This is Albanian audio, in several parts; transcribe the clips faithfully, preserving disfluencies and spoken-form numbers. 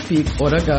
trafik ora G.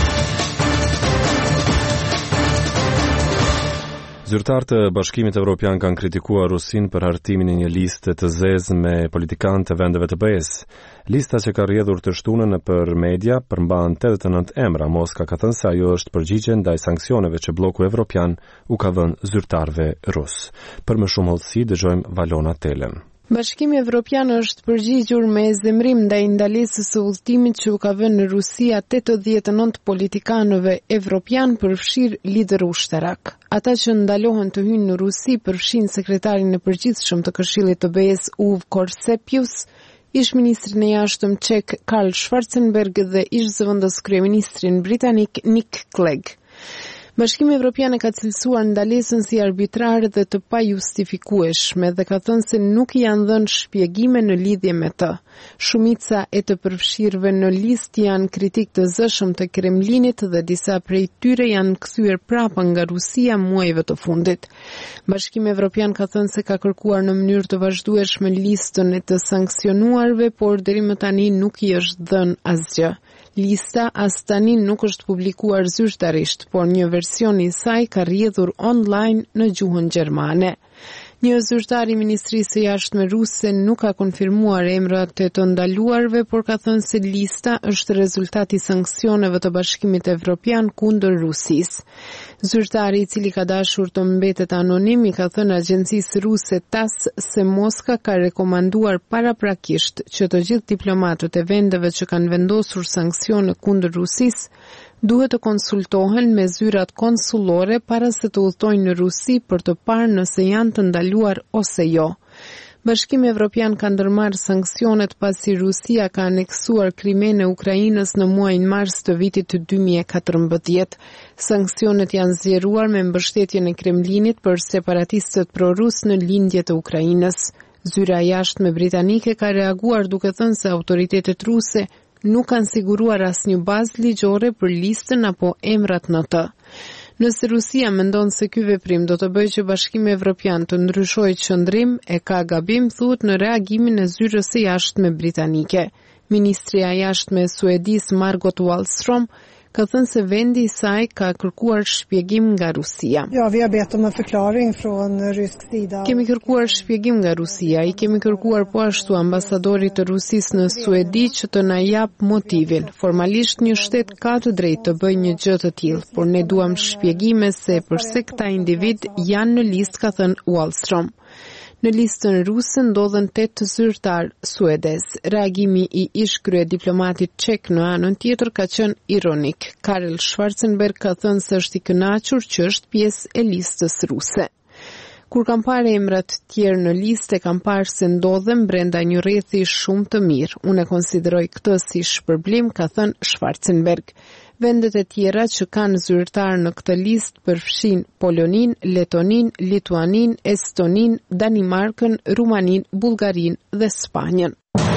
Zyrtarët e Bashkimit Evropian kanë kritikuar Rusinë për hartimin e një liste të zezë me politikanë të vendeve të B E S. Lista që ka rrjedhur të shtunën nëpër media përmban tetëdhjetë e nëntë emra. Moska ka thënë se ajo është përgjigje ndaj sanksioneve që bloku evropian u ka dhënë zyrtarëve rus. Për më shumë hollësi dëgjojmë Valona Telen. Bashkimi Evropian është përgjigjur me zemrim ndaj ndalesës së udhëtimit që u ka vënë në Rusi tetëdhjetë e nëntë politikanëve evropian, përfshirë lider ushtarak. Ata që ndalohen të hyjnë në Rusi përfshin sekretarin e përgjithshëm të Këshillit të B E S Uv Korsepius, ish ministrin e jashtëm çek Karl Schwarzenberg dhe ish zëvendës kryeministrin britanik Nick Clegg. Bashkimi Evropian e ka cilësuar ndalesën si arbitrare dhe të pajustifikueshme dhe ka thënë se nuk i janë dhënë shpjegime në lidhje me të. Shumica e të përfshirëve në listë janë kritik të zëshëm të Kremlinit dhe disa prej tyre janë kthyer prapa nga Rusia muajve të fundit. Bashkimi Evropian ka thënë se ka kërkuar në mënyrë të vazhdueshme listën e të sanksionuarve, por deri më tani nuk i është dhënë asgjë. Lista as tani nuk është publikuar zyrtarisht, por një version i saj ka rrjedhur online në gjuhën gjermane. Një zyrtar i Ministrisë së Jashtme ruse nuk ka konfirmuar emrat e të ndaluarve, por ka thënë se lista është rezultati i sanksioneve të Bashkimit Evropian kundër Rusisë. Zyrtari, i cili ka dashur të mbetet anonim, i ka thënë agjencisë ruse TASS se Moska ka rekomanduar paraprakisht që të gjithë diplomatët e vendeve që kanë vendosur sanksione kundër Rusisë duhet të konsultohen me zyrat konsullore para se të udhtojnë në Rusi për të parë nëse janë të ndaluar ose jo. Bashkimi Evropian ka ndërmarrë sanksionet pasi Rusia ka aneksuar Krimen e Ukrainës në muajin mars të vitit dy mijë e katërmbëdhjetë. Sanksionet janë zgjeruar me mbështetjen e Kremlinit për separatistët prorus në lindje të Ukrainës. Zyra e jashtme britanike ka reaguar duke thënë se autoritetet ruse nuk kanë siguruar asnjë bazë ligjore për listën apo emrat në të. Nëse Rusia mendon se ky veprim do të bëjë që Bashkimi Evropian të ndryshojë qëndrim, e ka gabim, thuhet në reagimin e zyrës së jashtme britanike. Ministria e jashtme e Suedis Margot Wallström ka thënë se vendi i saj ka kërkuar shpjegim nga Rusia. Ja, vi har bett om en förklaring från rysk sida. Kemi kërkuar shpjegim nga Rusia, i kemi kërkuar po ashtu ambasadorit të Rusisë në Suedi që të na jap motivin. Formalisht një shtet ka të drejtë të bëjë një gjë të tillë, por ne duam shpjegime se pse këta individ janë në listë, ka thënë Wallström. Në listën ruse ndodhen tetë zyrtar suedez. Reagimi i ish krye diplomatit çek në anën tjetër ka qenë ironik. Karl Schwarzenberg ka thënë se është i kënaqur që është pjesë e listës ruse. Kur kam parë emrat tjerë në listë, kam parë se ndodhen brenda një rrethi shumë të mirë. Unë e konsideroj këtë si shpërblim, ka thënë Schwarzenberg. Vendet e tjera që kanë zyrtar në këtë listë përfshin Polonin, Letonin, Lituanin, Estonin, Danimarkën, Rumanin, Bullgarin dhe Spanjën.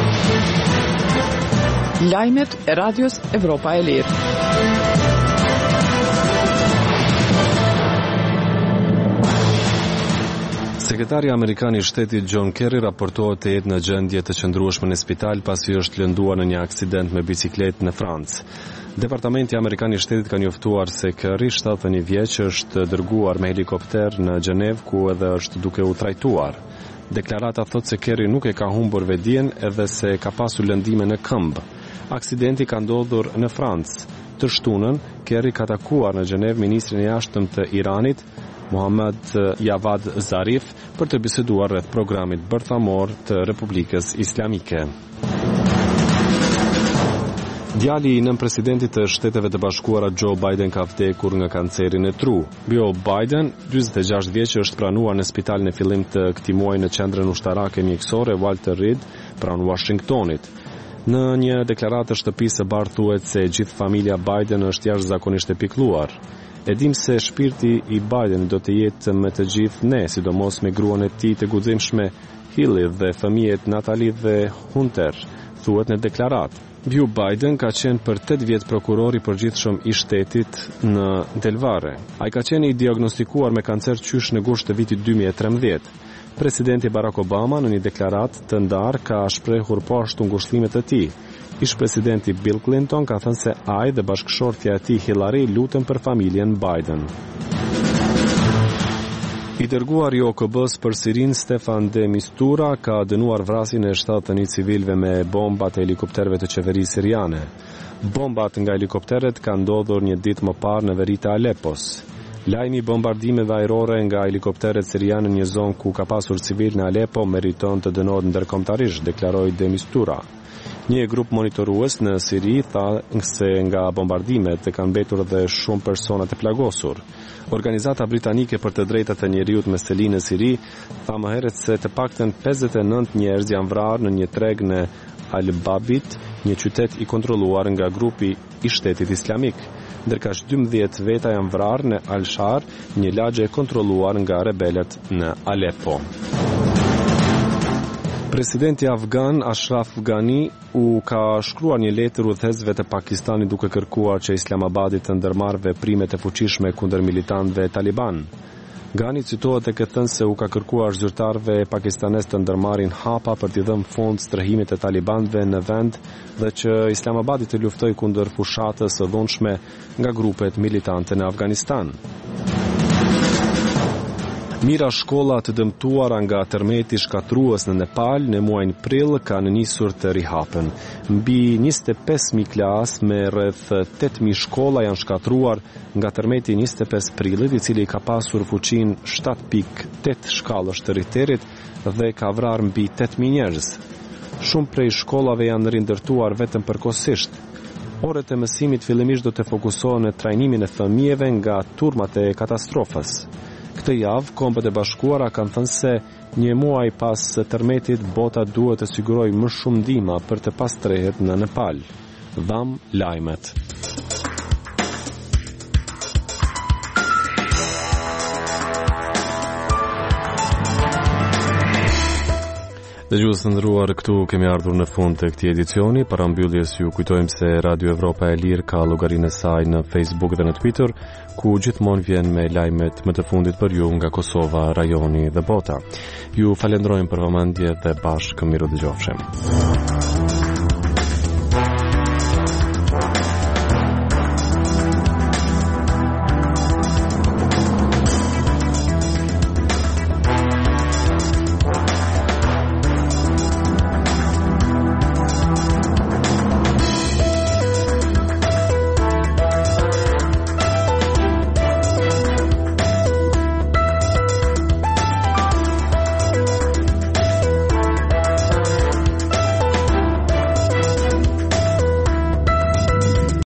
Lajmet e Radios Evropa e Lirë. Sekretari Amerikan i Shtetit John Kerry raportohet të jetë në gjendje të qëndrueshme në spital pasi është lënduar në një aksident me bicikletë në Francë. Departamenti Amerikan i Shtetit ka njoftuar se Kerry, shtatëdhjetë e një vjeç, është dërguar me helikopter në Gjenevë ku edhe është duke u trajtuar. Deklarata thotë se Kerry nuk e ka humbur vedien edhe se ka pasur lëndime në këmbë. Aksidenti ka ndodhur në Francë. Të shtunën, Kerry ka takuar në Gjenevë ministrin e jashtëm të Iranit, Mohammad Javad Zarif, për të biseduar rreth programit bërthamor të Republikës Islamike. Djali i nënpresidentit të Shteteve të Bashkuara Joe Biden ka vdekur nga kancerin e tru. Joe Biden, dyzet e gjashtë vjeç, është pranuar në spital në fillim të këtij muaji në qendrën ushtarake mjekësore Walter Reed pranë Washingtonit. Në një deklaratë të shtëpisë së bardhë thuhet se gjithë familja Biden është jashtëzakonisht e pikëlluar. E dim se shpirti i Biden do të jetë me të gjithë ne, sidomos me gruan e tij të guximshme Hilly dhe fëmijët Natalie dhe Hunter, thuhet në deklaratë. Joe Biden ka qenë për tetë vjet prokuror i përgjithshëm i shtetit në Delaware. Ai ka qenë i diagnostikuar me kancer qysh në gusht të vitit dy mijë e trembëdhjetë. Presidenti Barack Obama në një deklaratë të ndarë ka shprehur poashtu ngushëllimet e tij. Ish presidenti Bill Clinton ka thënë se ai dhe bashkëshortja e tij Hillary lutën për familjen Biden. I dërguar i O K B-s për Sirin Stefan de Mistura ka dënuar vrasjen e shtatëdhjetë një civilëve me bombat e helikopterëve të qeverisë siriane. Bombat nga helikopteret kanë ndodhur një ditë më parë në veri të Aleppos. Lajmi i bombardimeve ajrore nga helikopteret siriane në një zonë ku ka pasur civil në Aleppo meriton të dënohet ndërkombëtarisht, deklaroi de Mistura. Një grup monitorues në Siri tha se nga bombardimet kanë mbetur edhe shumë persona të plagosur. Organizata britanike për të drejtat e njeriut me seli në Siri tha më herët se të paktën pesëdhjetë e nëntë njerëz janë vrarë në një treg në Al-Babit, një qytet i kontrolluar nga grupi i Shtetit Islamik, ndërkaq dymbëdhjetë veta janë vrarë në Al-Shar, një lagje e kontrolluar nga rebelët në Aleppo. Presidenti afgan Ashraf Ghani u ka shkruar një letër udhëhecësve të Pakistanit duke kërkuar që Islamabadi të ndërmarrë veprimet e fuqishme kundër militantëve Taliban. Ghani citohet e këtë thënë se u ka kërkuar zyrtarëve pakistanes të ndërmarrin hapa për t'i dhënë fond strehimit të talibanëve në vend dhe që Islamabadi të luftojë kundër fushatës së dhunshme nga grupet militante në Afganistan. Mira shkolla të dëmtuara nga tërmeti shkatrues në Nepal në muajin prill kanë nisur të rihapen. Mbi njëzet e pesë mijë klasë me rreth tetë mijë shkolla janë shkatruar nga tërmeti njëzet e pesë prillit, i cili ka pasur fuqinë shtatë pikë tetë shkallësh të Richterit dhe ka vrarë mbi tetë mijë njerëz. Shumë prej shkollave janë rindërtuar vetëm përkohësisht. Orët e mësimit fillimisht do të fokusohen në trajnimin e fëmijëve nga turmat e katastrofës. Këtë javë, Kombët e Bashkuara kanë thënë se një muaj pas tërmetit, bota duhet të sigurojë më shumë ndihmë për të pastrehet në Nepal. Dham lajmet. Dëgjues të nderuar, këtu kemi ardhur në fund të këtij edicioni. Para mbylljes ju kujtojmë se Radio Evropa e Lirë ka llogarinë e saj në Facebook dhe në Twitter, ku gjithmonë vjen me lajmet më të fundit për ju nga Kosova, rajoni dhe bota. Ju falenderojmë për vëmendje dhe bashkë miru dëgjofshim.